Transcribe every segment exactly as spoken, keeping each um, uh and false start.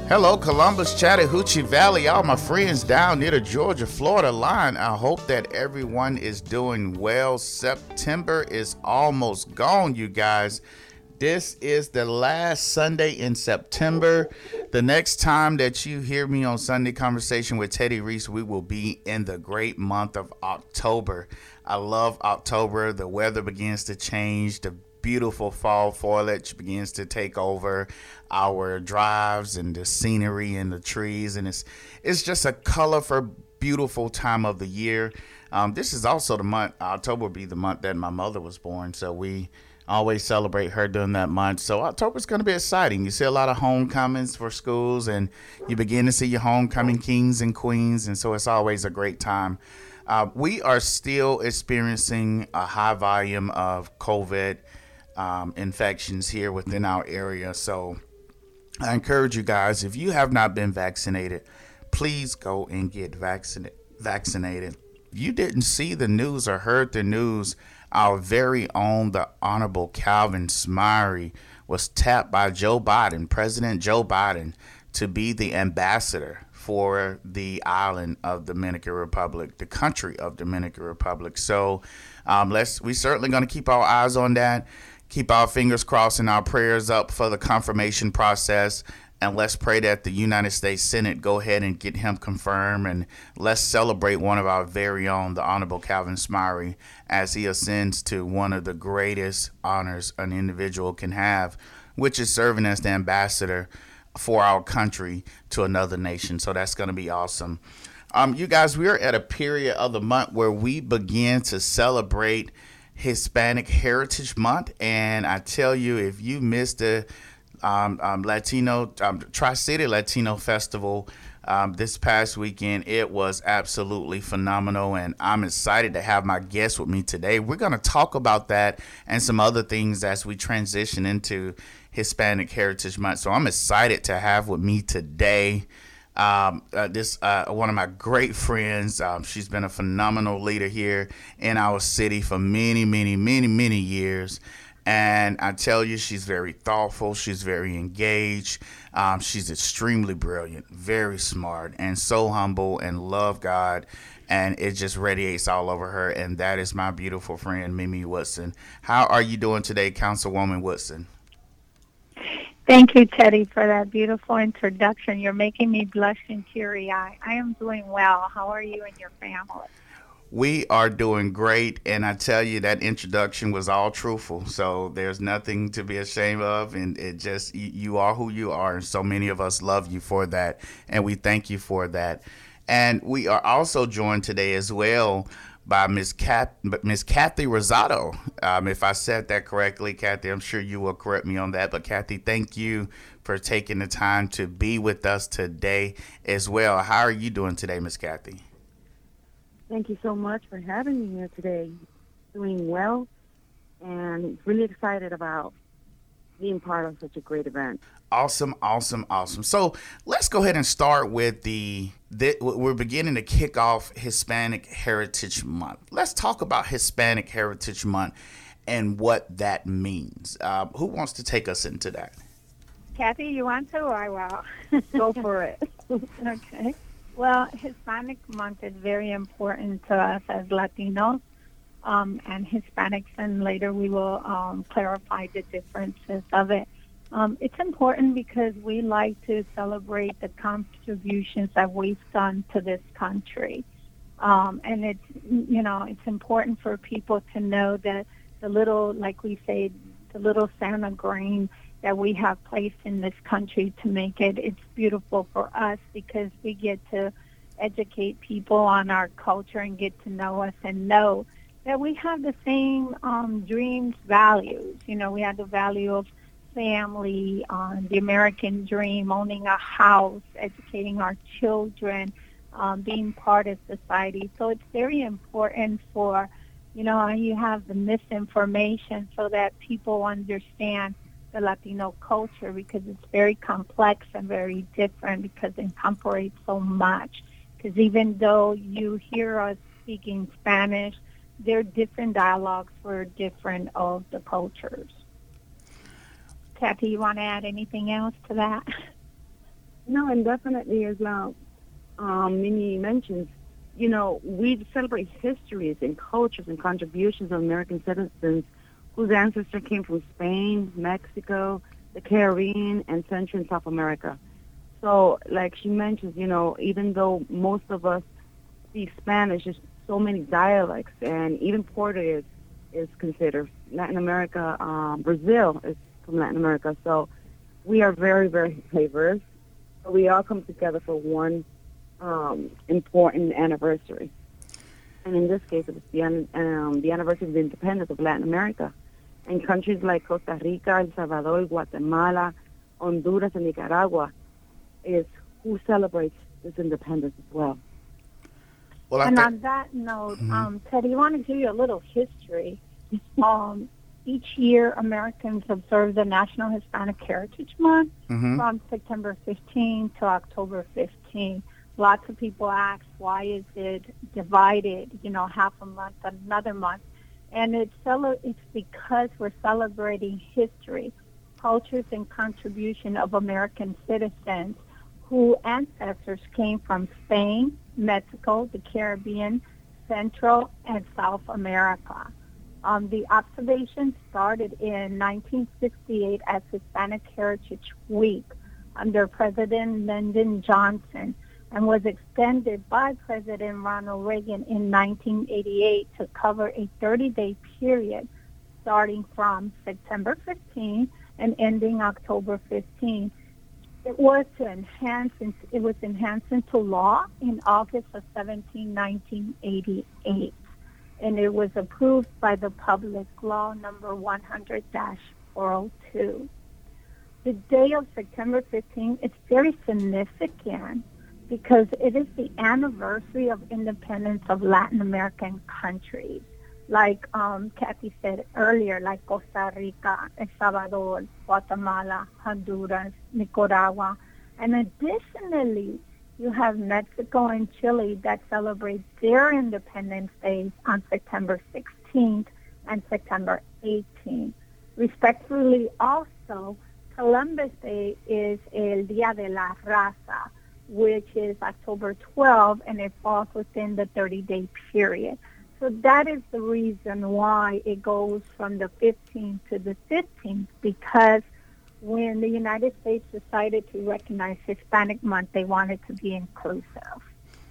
Hello, Columbus, Chattahoochee Valley, all my friends down near the Georgia-Florida line. I hope that everyone is doing well. September is almost gone, you guys. This is the last Sunday in September. The next time that you hear me on Sunday Conversation with Teddy Reese, we will be in the great month of October. I love October. The weather begins to change. The beautiful fall foliage begins to take over our drives and the scenery and the trees, and it's it's just a colorful, beautiful time of the year. Um, this is also the month, October will be the month that my mother was born, so we always celebrate her during that month. So October's going to be exciting. You see a lot of homecomings for schools, and you begin to see your homecoming kings and queens, and so it's always a great time. Uh, we are still experiencing a high volume of COVID Um, infections here within our area. So I encourage you guys, if you have not been vaccinated, please go and get vaccinated. vaccinated. If you didn't see the news or heard the news, our very own, the Honorable Calvin Smyre was tapped by Joe Biden, President Joe Biden, to be the ambassador for the island of Dominican Republic, the country of Dominican Republic. So um, let's we certainly going to keep our eyes on that. Keep our fingers crossed and our prayers up for the confirmation process. And let's pray that the United States Senate go ahead and get him confirmed. And let's celebrate one of our very own, the Honorable Calvin Smyre, as he ascends to one of the greatest honors an individual can have, which is serving as the ambassador for our country to another nation. So that's going to be awesome. Um, you guys, we're at a period of the month where we begin to celebrate Hispanic Heritage Month, and I tell you, if you missed the um, um, Latino um, Tri-City Latino Festival um, this past weekend, it was absolutely phenomenal, and I'm excited to have my guest with me today. We're going to talk about that and some other things as we transition into Hispanic Heritage Month. So I'm excited to have with me today Um, uh, this uh, one of my great friends. Um, she's been a phenomenal leader here in our city for many, many, many, many years. And I tell you, she's very thoughtful. She's very engaged. Um, she's extremely brilliant, very smart, and so humble and love God. And it just radiates all over her. And that is my beautiful friend, Mimi Woodson. How are you doing today, Councilwoman Woodson? Thank you, Teddy, for that beautiful introduction. You're making me blush and teary-eyed. I am doing well. How are you and your family? We are doing great, and I tell you, that introduction was all truthful, so there's nothing to be ashamed of, and it just, you, you are who you are, and so many of us love you for that, and we thank you for that. And we are also joined today as well by Miss Kat, Miss Kathy Rosado. Um, if I said that correctly, Kathy, I'm sure you will correct me on that. But Kathy, thank you for taking the time to be with us today as well. How are you doing today, Miss Kathy? Thank you so much for having me here today. Doing well and really excited about being part of such a great event. Awesome, awesome, awesome. So let's go ahead and start with the, the, we're beginning to kick off Hispanic Heritage Month. Let's talk about Hispanic Heritage Month and what that means. Uh, who wants to take us into that? Kathy, you want to or I will? Go for it. Okay. Well, Hispanic Month is very important to us as Latinos um, and Hispanics, and later we will um, clarify the differences of it. Um, it's important because we like to celebrate the contributions that we've done to this country. Um, and it's, you know, it's important for people to know that the little, like we say, the little Santa grain that we have placed in this country to make it, it's beautiful for us because we get to educate people on our culture and get to know us and know that we have the same um, dreams, values. You know, we have the value of family, um, the American dream, owning a house, educating our children, um, being part of society. So it's very important for, you know, you have the misinformation so that people understand the Latino culture because it's very complex and very different because it incorporates so much. Because even though you hear us speaking Spanish, there are different dialogues for different of the cultures. Kathy, you want to add anything else to that? No, and definitely, as uh, um, Mimi mentions, you know, we celebrate histories and cultures and contributions of American citizens whose ancestors came from Spain, Mexico, the Caribbean, and Central and South America. So, like she mentions, you know, even though most of us speak Spanish, there's so many dialects, and even Portuguese is considered Latin America. Um, Brazil is from Latin America. So we are very, very diverse. But we all come together for one um, important anniversary. And in this case, it's the, um, the anniversary of the independence of Latin America. And countries like Costa Rica, El Salvador, Guatemala, Honduras, and Nicaragua is who celebrates this independence as well. Well, I and th- on that note, mm-hmm. um, Teddy, I want to give you a little history. um, each year, Americans observe the National Hispanic Heritage Month mm-hmm. from September fifteenth to October fifteenth. Lots of people ask, why is it divided, you know, half a month, another month? And it's, cele- it's because we're celebrating history, cultures, and contribution of American citizens whose ancestors came from Spain, Mexico, the Caribbean, Central, and South America. Um, the observation started in nineteen sixty-eight as Hispanic Heritage Week under President Lyndon Johnson and was extended by President Ronald Reagan in nineteen eighty-eight to cover a thirty-day period starting from September fifteenth and ending October fifteenth. It was to enhance. It was enhanced into law in August of nineteen eighty-eight, and it was approved by the Public Law Number one hundred dash four oh two. The day of September fifteenth is very significant because it is the anniversary of independence of Latin American countries, like um, Kathy said earlier, like Costa Rica, El Salvador, Guatemala, Honduras, Nicaragua. And additionally, you have Mexico and Chile that celebrate their Independence Days on September sixteenth and September eighteenth. Respectfully, also, Columbus Day is El Día de la Raza, which is October twelfth, and it falls within the thirty-day period. So that is the reason why it goes from the fifteenth to the fifteenth, because when the United States decided to recognize Hispanic Month, they wanted to be inclusive.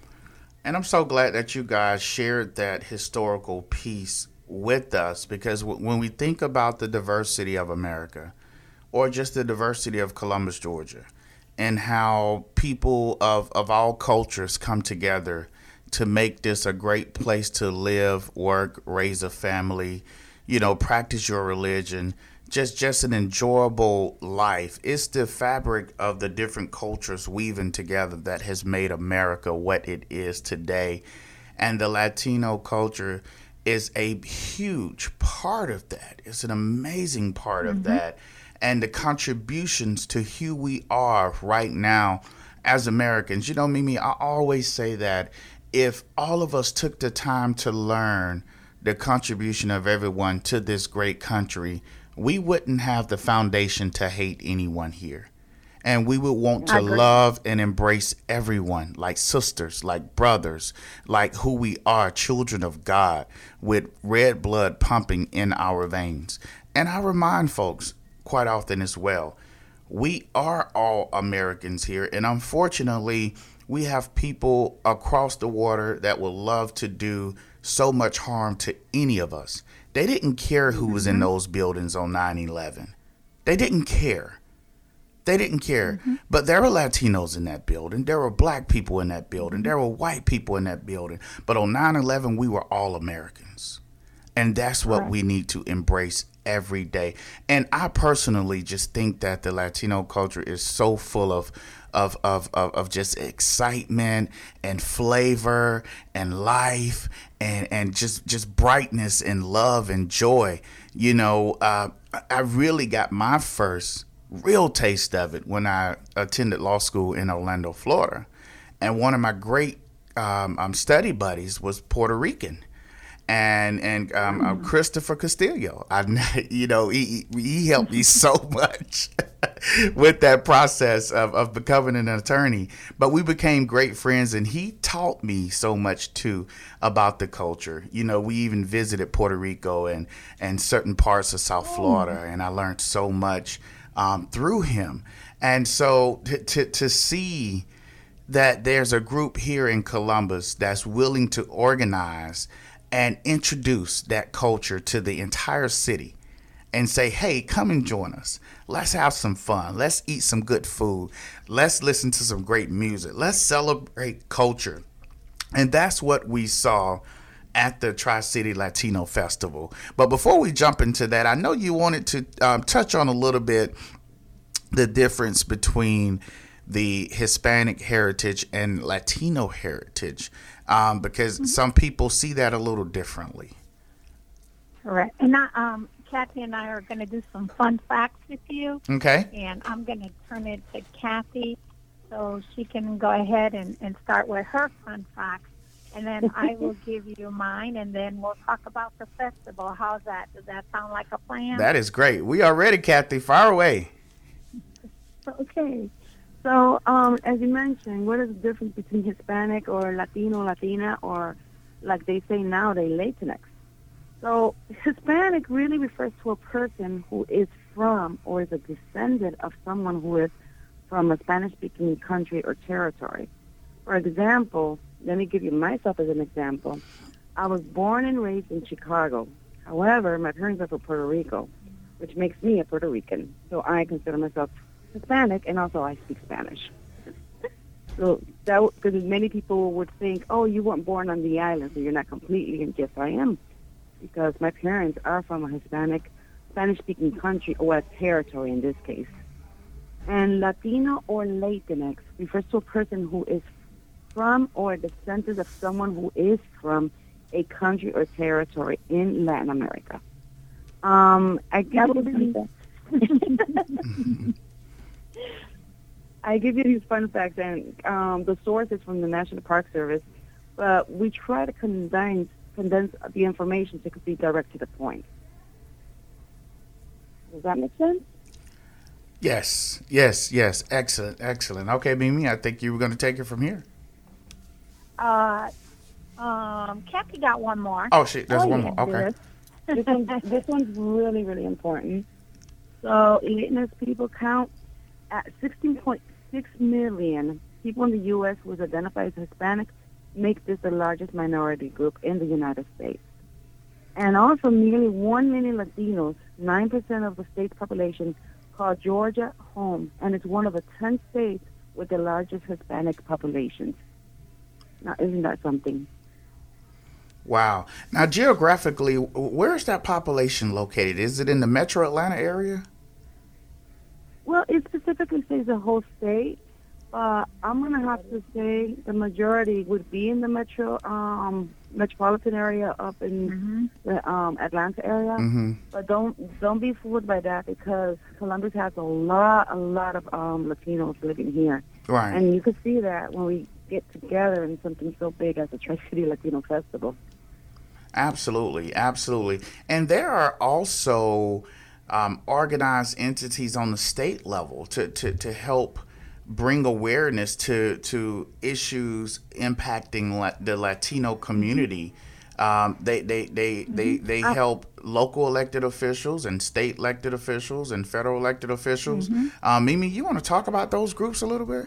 And I'm so glad that you guys shared that historical piece with us, because w- when we think about the diversity of America, or just the diversity of Columbus, Georgia, and how people of, of all cultures come together to make this a great place to live, work, raise a family, you know, practice your religion, just just an enjoyable life. It's the fabric of the different cultures weaving together that has made America what it is today. And the Latino culture is a huge part of that. It's an amazing part mm-hmm. of that. And the contributions to who we are right now as Americans. You know, Mimi, I always say that if all of us took the time to learn the contribution of everyone to this great country, we wouldn't have the foundation to hate anyone here. And we would want to love and embrace everyone like sisters, like brothers, like who we are, children of God, with red blood pumping in our veins. And I remind folks quite often as well, we are all Americans here. And unfortunately, we have people across the water that will love to do so much harm to any of us. They didn't care who was in those buildings on nine eleven. They didn't care. They didn't care. Mm-hmm. But there were Latinos in that building. There were black people in that building. There were white people in that building. But on nine eleven, we were all Americans. And that's what right. we need to embrace every day. And I personally just think that the Latino culture is so full of of of of, of just excitement and flavor and life and and just just brightness and love and joy. You know, uh, I really got my first real taste of it when I attended law school in Orlando, Florida. And one of my great um, um, study buddies was Puerto Rican. and and um, uh, Christopher Castillo. I, you know, he he helped me so much with that process of, of becoming an attorney. But we became great friends, and he taught me so much too about the culture. You know, we even visited Puerto Rico and and certain parts of South Florida, and I learned so much um, through him. And so to, to to see that there's a group here in Columbus that's willing to organize and introduce that culture to the entire city and say, hey, come and join us. Let's have some fun. Let's eat some good food. Let's listen to some great music. Let's celebrate culture. And that's what we saw at the Tri-City Latino Festival. But before we jump into that, I know you wanted to um, touch on a little bit the difference between the Hispanic heritage and Latino heritage, um, because mm-hmm. some people see that a little differently. Correct. And I, um, Kathy and I are going to do some fun facts with you. Okay. And I'm going to turn it to Kathy so she can go ahead and, and start with her fun facts. And then I will give you mine, and then we'll talk about the festival. How's that? Does that sound like a plan? That is great. We are ready, Kathy. Fire away. Okay. So, um, as you mentioned, what is the difference between Hispanic or Latino, Latina, or like they say nowadays, Latinx? So, Hispanic really refers to a person who is from or is a descendant of someone who is from a Spanish-speaking country or territory. For example, let me give you myself as an example. I was born and raised in Chicago. However, my parents are from Puerto Rico, which makes me a Puerto Rican. So I consider myself Hispanic, and also I speak Spanish. So that, because many people would think, oh, you weren't born on the island, so you're not completely, and yes, I am, because my parents are from a Hispanic, Spanish-speaking country, or a territory in this case. And Latino or Latinx refers to a person who is from or a descendant of someone who is from a country or territory in Latin America. Um, I give you I give you these fun facts, and um, the source is from the National Park Service, but we try to condense condense the information so it could be direct to the point. Does that make sense? Yes, yes, yes. Excellent, excellent. Okay, Mimi, I think you were going to take it from here. Uh, um, Kathy got one more. Oh, shit, there's oh, one yeah, more. Okay. This, one, this one's really, really important. So, Latinx people count at sixteen point six million people in the U S who identify as Hispanic, make this the largest minority group in the United States. And also nearly one million Latinos, nine percent of the state's population, call Georgia home, and it's one of the ten states with the largest Hispanic populations. Now, isn't that something? Wow. Now, geographically, where is that population located? Is it in the metro Atlanta area? Well, it specifically says the whole state. Uh, I'm going to have to say the majority would be in the metro um, metropolitan area up in mm-hmm. the um, Atlanta area. Mm-hmm. But don't don't be fooled by that, because Columbus has a lot, a lot of um, Latinos living here. Right. And you can see that when we get together in something so big as the Tri-City Latino Festival. Absolutely, absolutely. And there are also um, organized entities on the state level to, to, to help bring awareness to to issues impacting la- the Latino community. Um, they they they mm-hmm. they, they help local elected officials and state elected officials and federal elected officials. Mm-hmm. Um, Mimi, you want to talk about those groups a little bit?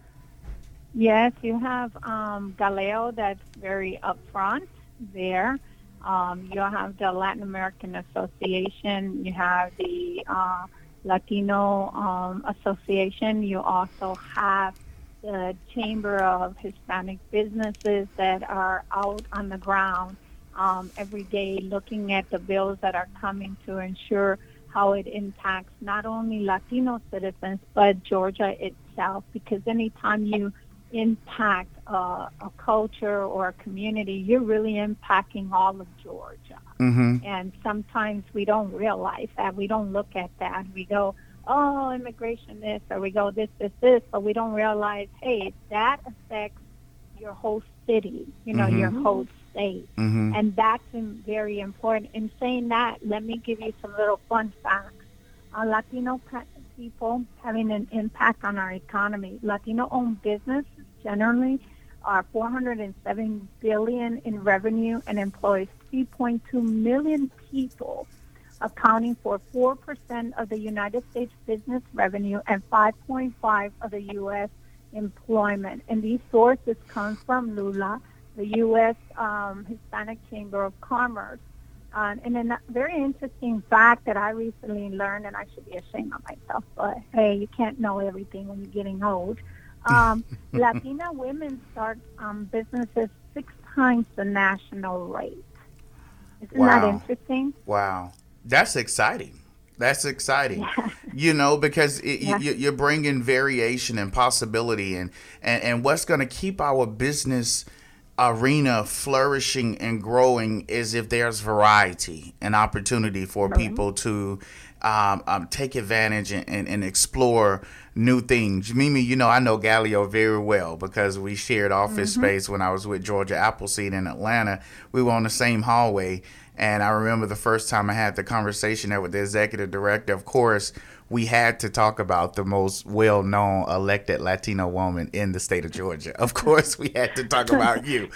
Yes, you have um, Galeo that's very upfront there. Um, you have the Latin American Association. You have the uh, Latino um, Association. You also have the Chamber of Hispanic Businesses that are out on the ground um, every day looking at the bills that are coming to ensure how it impacts not only Latino citizens, but Georgia itself. Because anytime you impact uh, a culture or a community, you're really impacting all of Georgia. Mm-hmm. And sometimes we don't realize that. We don't look at that. We go, oh, immigration this, or we go this, this, this, but we don't realize, hey, that affects your whole city, you know, mm-hmm. your whole state. Mm-hmm. And that's um, very important. In saying that, let me give you some little fun facts. Uh, Latino pa- people having an impact on our economy. Latino-owned businesses generally are four hundred seven billion dollars in revenue and employs three point two million people, accounting for four percent of the United States business revenue and five point five of the U S employment. And these sources come from LULA, the U S Um, Hispanic Chamber of Commerce. Uh, and then a very interesting fact that I recently learned, and I should be ashamed of myself, but hey, you can't know everything when you're getting old. Um, Latina women start um, businesses six times the national rate. Isn't Wow. that interesting? Wow. That's exciting. That's exciting. Yeah. You know, because it, Yeah. you, you're bringing variation and possibility, and, and, and what's going to keep our business arena flourishing and growing is if there's variety and opportunity for Right. people to um, um, take advantage and, and, and explore new things. Mimi, you know, I know Galileo very well because we shared office Mm-hmm. space when I was with Georgia Appleseed in Atlanta. We were on the same hallway. And I remember the first time I had the conversation there with the executive director. Of course, we had to talk about the most well-known elected Latino woman in the state of Georgia. Of course, we had to talk about you.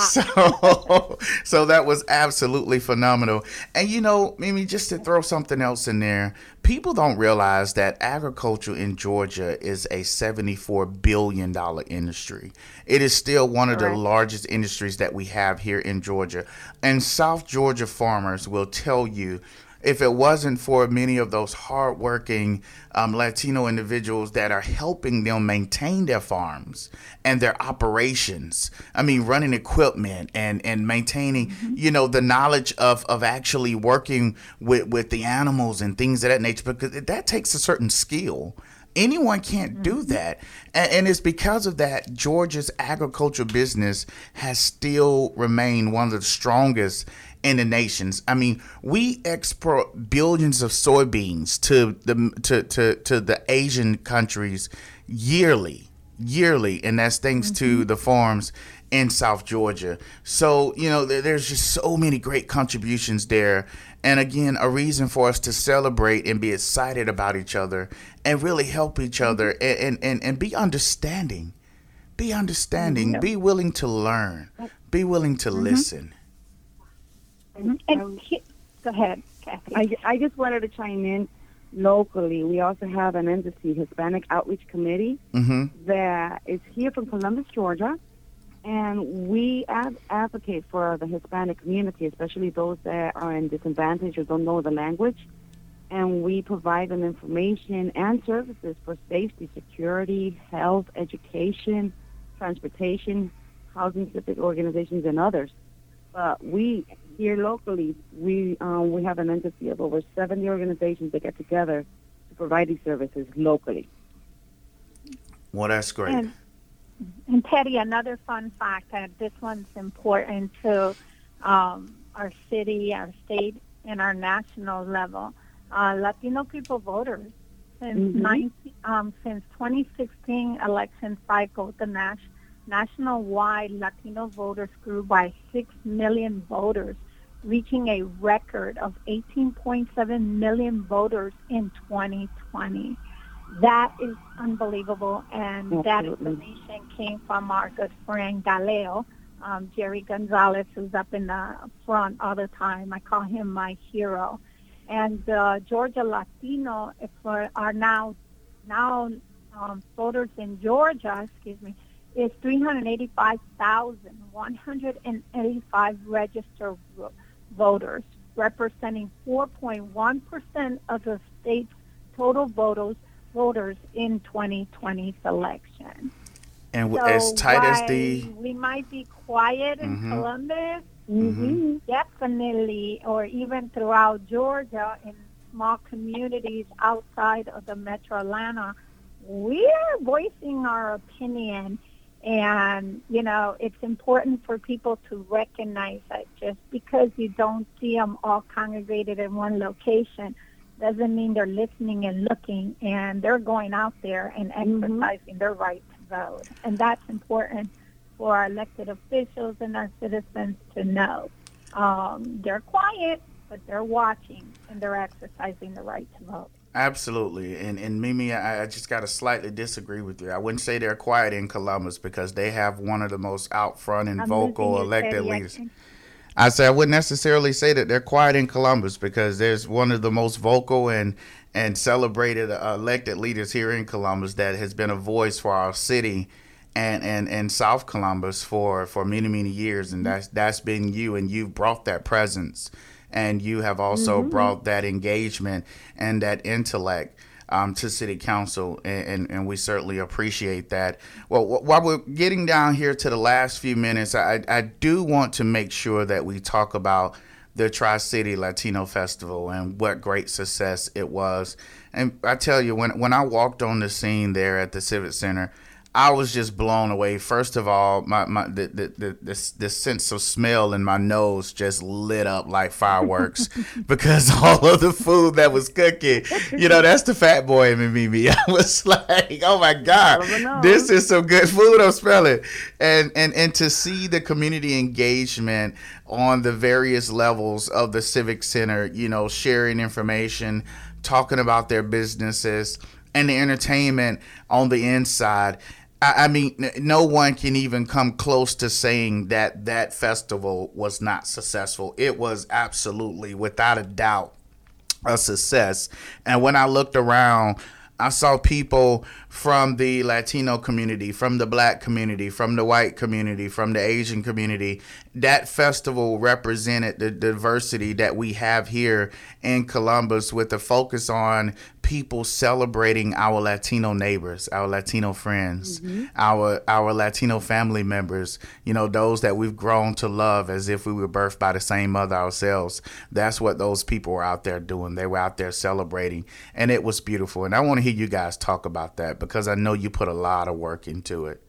So, so that was absolutely phenomenal. And, you know, Mimi, just to throw something else in there, people don't realize that agriculture in Georgia is a seventy-four billion dollars industry. It is still one of the Correct. largest industries that we have here in Georgia. And South Georgia farmers will tell you, if it wasn't for many of those hardworking um, Latino individuals that are helping them maintain their farms and their operations, I mean, running equipment and, and maintaining, mm-hmm. you know, the knowledge of, of actually working with, with the animals and things of that nature, because that takes a certain skill. Anyone can't mm-hmm. do that. And, and it's because of that, Georgia's agricultural business has still remained one of the strongest in the nations. I mean, we export billions of soybeans to the to, to, to the Asian countries yearly, yearly, and that's thanks mm-hmm. to the farms in South Georgia. So, you know, there, there's just so many great contributions there. And again, a reason for us to celebrate and be excited about each other and really help each other and, and, and, and be understanding. Be understanding. Mm-hmm. Be willing to learn. Be willing to mm-hmm. listen. Mm-hmm. And he, go ahead, Kathy. I, I just wanted to chime in. Locally, we also have an entity, Hispanic Outreach Committee, mm-hmm. that is here from Columbus, Georgia. And we ad- advocate for the Hispanic community, especially those that are in disadvantage or don't know the language. And we provide them information and services for safety, security, health, education, transportation, housing civic organizations, and others. But we, here locally, we um, we have an entity of over seventy organizations that get together to provide these services locally. Well, that's great. And, And Teddy, another fun fact, and this one's important to um, our city, our state, and our national level. Uh, Latino people voters since mm-hmm. nineteen, um, since twenty sixteen election cycle, the nas- national-wide Latino voters grew by six million voters, reaching a record of eighteen point seven million voters in twenty twenty. That is unbelievable, and Absolutely. That information came from our good friend Galileo, um, Jerry Gonzalez, who's up in the front all the time. I call him my hero. And uh, Georgia Latino for are now now um, voters in Georgia, excuse me, is three hundred eighty-five thousand one hundred eighty-five registered voters, representing four point one percent of the state's total voters. voters in twenty twenty's election. And so as tight as the... we might be quiet in mm-hmm. Columbus, mm-hmm. definitely, or even throughout Georgia in small communities outside of the metro Atlanta, we are voicing our opinion. And, you know, it's important for people to recognize that just because you don't see them all congregated in one location doesn't mean they're listening and looking, and they're going out there and exercising mm-hmm. their right to vote. And that's important for our elected officials and our citizens to know. Um, they're quiet, but they're watching and they're exercising the right to vote. Absolutely. And and Mimi, I, I just got to slightly disagree with you. I wouldn't say they're quiet in Columbus because they have one of the most out front and I'm vocal losing you, elected Teddy. I leaders. think I said I wouldn't necessarily say that they're quiet in Columbus because there's one of the most vocal and and celebrated uh, elected leaders here in Columbus that has been a voice for our city and, and, and South Columbus for, for many, many years. And that's that's been you, and you've brought that presence, and you have also brought that engagement and that intellect um, to City Council, and, and, and we certainly appreciate that. Well, wh- while we're getting down here to the last few minutes, I, I do want to make sure that we talk about the Tri-City Latino Festival and what great success it was. And I tell you, when when I walked on the scene there at the Civic Center, I was just blown away. First of all, my, my the, the, the, the, the sense of smell in my nose just lit up like fireworks because all of the food that was cooking, you know, that's the fat boy in me. I was like, oh my God, this is some good food I'm smelling. And, and, and to see the community engagement on the various levels of the Civic Center, you know, sharing information, talking about their businesses, and the entertainment on the inside. I mean, no one can even come close to saying that that festival was not successful. It was absolutely, without a doubt, a success. And when I looked around, I saw people from the Latino community, from the Black community, from the white community, from the Asian community. That festival represented the diversity that we have here in Columbus, with the focus on people celebrating our Latino neighbors, our Latino friends, mm-hmm. our our Latino family members, you know, those that we've grown to love as if we were birthed by the same mother ourselves. That's what those people were out there doing. They were out there celebrating, and it was beautiful. And I want to hear you guys talk about that because I know you put a lot of work into it.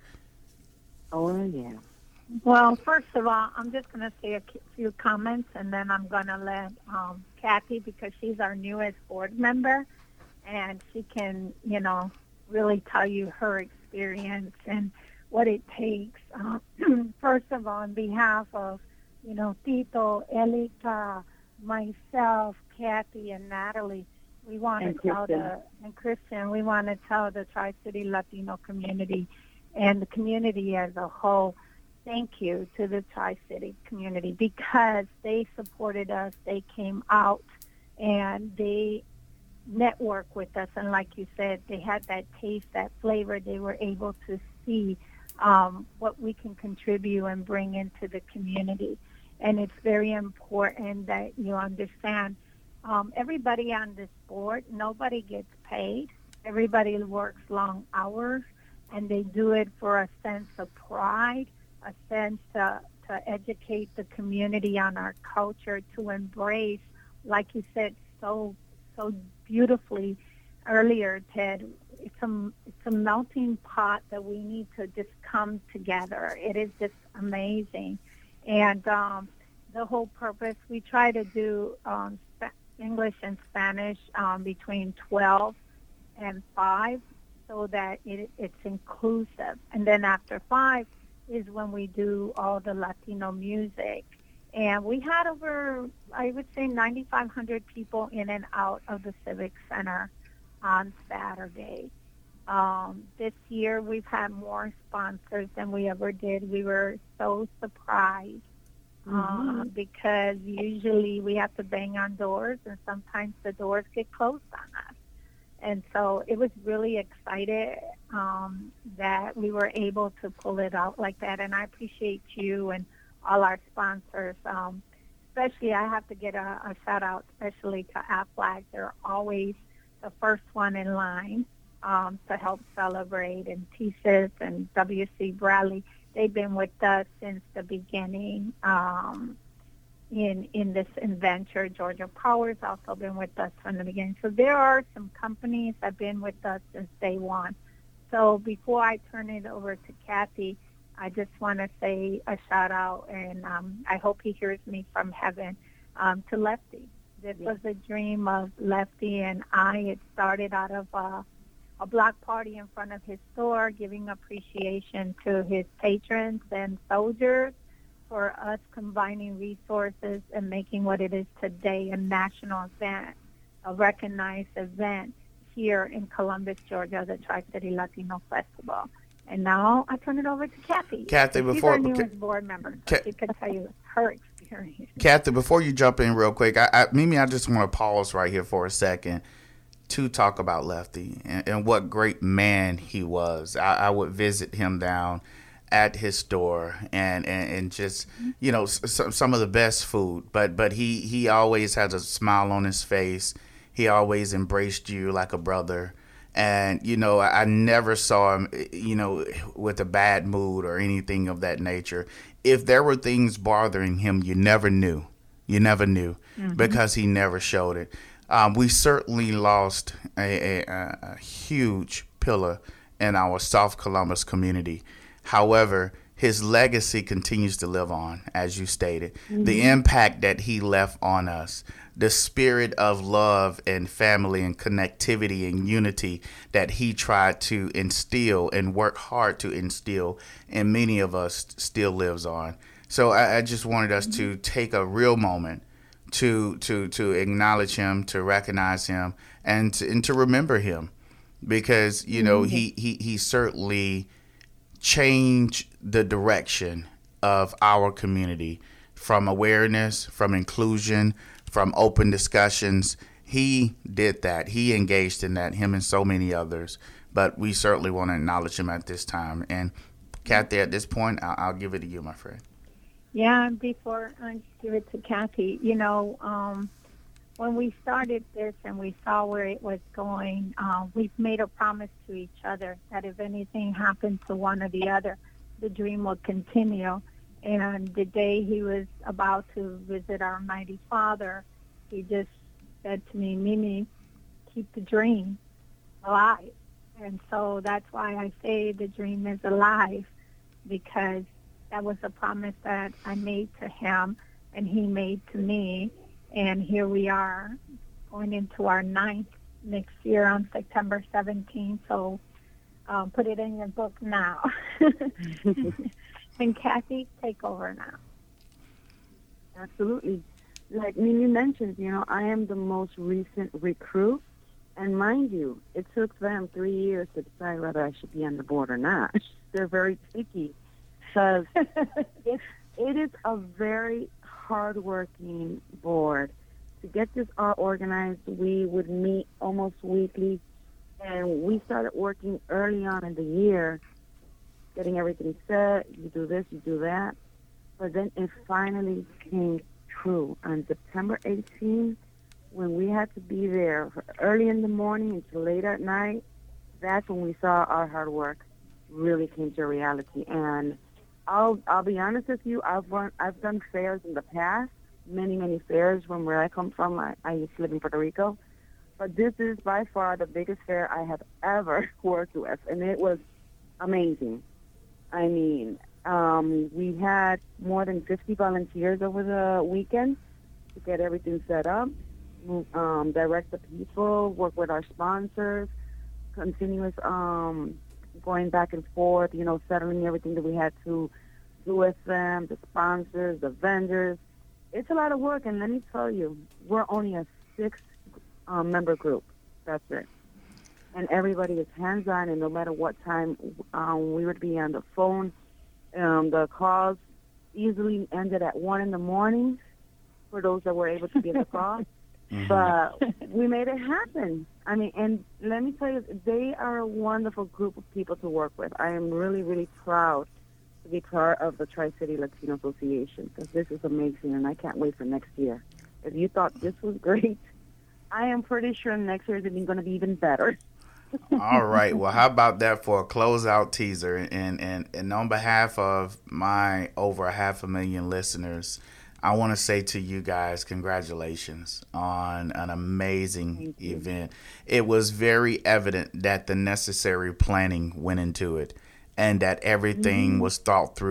Oh, yeah. Well, first of all, I'm just going to say a few comments, and then I'm going to let um, Kathy, because she's our newest board member, and she can, you know, really tell you her experience and what it takes. Uh, first of all, on behalf of, you know, Tito, Elita, myself, Kathy, and Natalie, we want and to tell Kristen. the, and Christian, we want to tell the Tri-City Latino community and the community as a whole, thank you to the Tri-City community, because they supported us, they came out, and they network with us. And like you said, they had that taste, that flavor. They were able to see um, what we can contribute and bring into the community. And it's very important that you understand um, everybody on this board, nobody gets paid. Everybody works long hours, and they do it for a sense of pride, a sense to, to educate the community on our culture, to embrace, like you said so so beautifully earlier, Ted, it's a, it's a melting pot that we need to just come together. It is just amazing. And um, the whole purpose, we try to do um, English and Spanish um, between twelve and five so that it, it's inclusive. And then after five is when we do all the Latino music. And we had over, I would say, nine thousand five hundred people in and out of the Civic Center on Saturday. Um, this year, we've had more sponsors than we ever did. We were so surprised mm-hmm. uh, because usually we have to bang on doors, and sometimes the doors get closed on us. And so it was really excited um, that we were able to pull it out like that. And I appreciate you and all our sponsors. Um, especially, I have to get a, a shout out, especially to Aflac. They're always the first one in line um, to help celebrate. And T S I S and W C Bradley, they've been with us since the beginning um, in in this adventure. Georgia Power's also been with us from the beginning. So there are some companies that have been with us since day one. So before I turn it over to Kathy, I just want to say a shout out, and um, I hope he hears me from heaven, um, to Lefty. This yeah. was a dream of Lefty and I. It started out of uh, a block party in front of his store, giving appreciation to his patrons and soldiers for us combining resources and making what it is today a national event, a recognized event here in Columbus, Georgia, the Tri-City Latino Festival. And now I turn it over to Kathy. Kathy, She's before our newest board member, so Ka- she could tell you her experience. Kathy, before you jump in real quick, I, I, Mimi, I just want to pause right here for a second to talk about Lefty and, and what great man he was. I, I would visit him down at his store and, and, and just, you know, some, some of the best food. But but he, he always had a smile on his face. He always embraced you like a brother. And, you know, I, I never saw him, you know, with a bad mood or anything of that nature. If there were things bothering him, you never knew. You never knew mm-hmm. because he never showed it. Um, we certainly lost a, a, a huge pillar in our South Columbus community. However, his legacy continues to live on, as you stated. Mm-hmm. The impact that he left on us, the spirit of love and family and connectivity and unity that he tried to instill and work hard to instill in many of us still lives on. So I, I just wanted us mm-hmm. to take a real moment to to to acknowledge him, to recognize him, and to, and to remember him, because you know mm-hmm. he, he he certainly changed the direction of our community from awareness, from inclusion, from open discussions. He did that. He engaged in that, him and so many others. But we certainly want to acknowledge him at this time. And Kathy, at this point, I'll, I'll give it to you, my friend. Yeah, before I give it to Kathy, you know, um, when we started this and we saw where it was going, uh, we've made a promise to each other that if anything happened to one or the other, the dream will continue. And the day he was about to visit our mighty Father, he just said to me, Mimi, keep the dream alive. And so that's why I say the dream is alive, because that was a promise that I made to him and he made to me. And here we are going into our ninth next year on September seventeenth. So um, put it in your book now. And Kathy, take over now. Absolutely. Like Mimi mentioned, you know, I am the most recent recruit. And mind you, it took them three years to decide whether I should be on the board or not. They're very picky because it, it is a very hardworking board. To get this all organized, we would meet almost weekly, and we started working early on in the year, getting everything set. You do this, you do that. But then it finally came true on September eighteenth, when we had to be there early in the morning until late at night. That's when we saw our hard work really came to reality. And I'll I'll be honest with you, I've run, I've done fairs in the past, many, many fairs from where I come from. I, I used to live in Puerto Rico. But this is by far the biggest fair I have ever worked with, and it was amazing. I mean, um, we had more than fifty volunteers over the weekend to get everything set up, um, direct the people, work with our sponsors, continuous um, going back and forth, you know, settling everything that we had to do with them, the sponsors, the vendors. It's a lot of work, and let me tell you, we're only a six-member um, group. That's it. And everybody is hands-on, and no matter what time um, we would be on the phone, um, the calls easily ended at one in the morning for those that were able to be on the call. Mm-hmm. But we made it happen. I mean, and let me tell you, they are a wonderful group of people to work with. I am really, really proud to be part of the Tri-City Latino Association, because this is amazing, and I can't wait for next year. If you thought this was great, I am pretty sure next year is going to be even better. All right. Well, how about that for a closeout teaser? And, and, and on behalf of my over a half a million listeners, I want to say to you guys, congratulations on an amazing event. It was very evident that the necessary planning went into it, and that everything mm-hmm. was thought through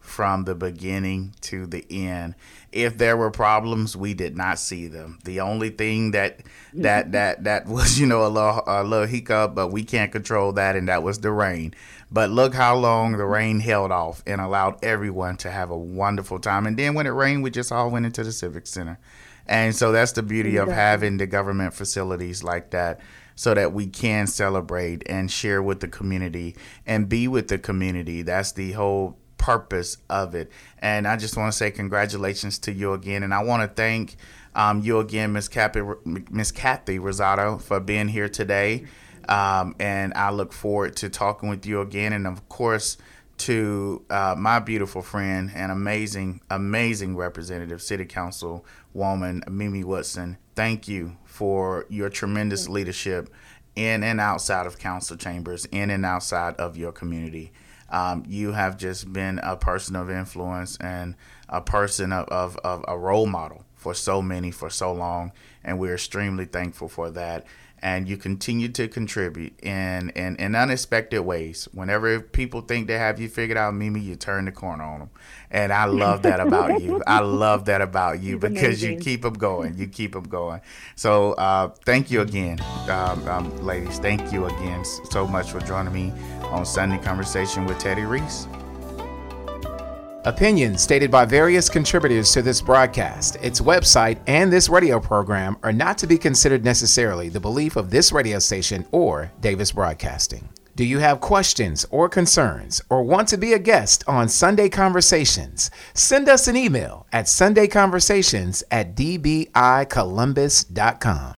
from the beginning to the end. If there were problems, we did not see them. The only thing that that that that was, you know, a little a little hiccup, but we can't control that, and that was the rain. But look how long the rain held off and allowed everyone to have a wonderful time. And then when it rained, we just all went into the Civic Center. And so that's the beauty of having the government facilities like that, so that we can celebrate and share with the community and be with the community. That's the whole purpose of it. And I just want to say congratulations to you again. And I want to thank um, you again, Miss Kathy, Miss Kathy Rosado, for being here today. Um, and I look forward to talking with you again. And of course, to uh, my beautiful friend and amazing, amazing representative, City Council woman, Mimi Woodson. Thank you for your tremendous leadership in and outside of council chambers, in and outside of your community. Um, you have just been a person of influence and a person of, of, of a role model for so many for so long, and we're extremely thankful for that. And you continue to contribute in, in, in unexpected ways. Whenever people think they have you figured out, Mimi, you turn the corner on them. And I love that about you. I love that about you because you keep them going. You keep them going. So uh, thank you again, um, um, ladies. Thank you again so much for joining me on Sunday Conversation with Teddy Reese. Opinions stated by various contributors to this broadcast, its website, and this radio program are not to be considered necessarily the belief of this radio station or Davis Broadcasting. Do you have questions or concerns or want to be a guest on Sunday Conversations? Send us an email at sunday conversations at d b i columbus dot com.